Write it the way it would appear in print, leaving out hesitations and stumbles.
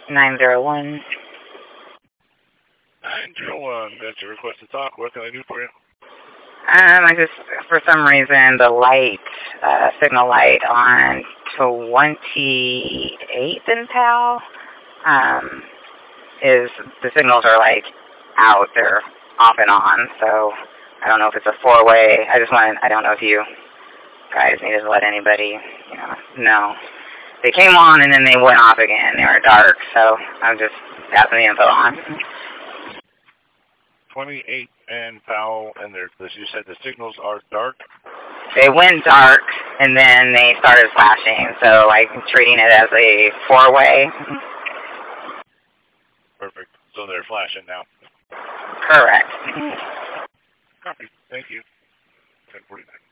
901. 901, got your request to talk. What can I do for you? I just, for some reason, the light, signal light on 28th and Powell, the signals are like out, they're off and on, so I don't know if it's a four-way. I don't know if you guys needed to let anybody, know. They came on and then they went off again. They were dark, so I'm just passing the info on. 28 and Powell, and you said the signals are dark? They went dark, and then they started flashing, so like treating it as a four-way. Perfect. So they're flashing now? Correct. Copy. Thank you. 1049.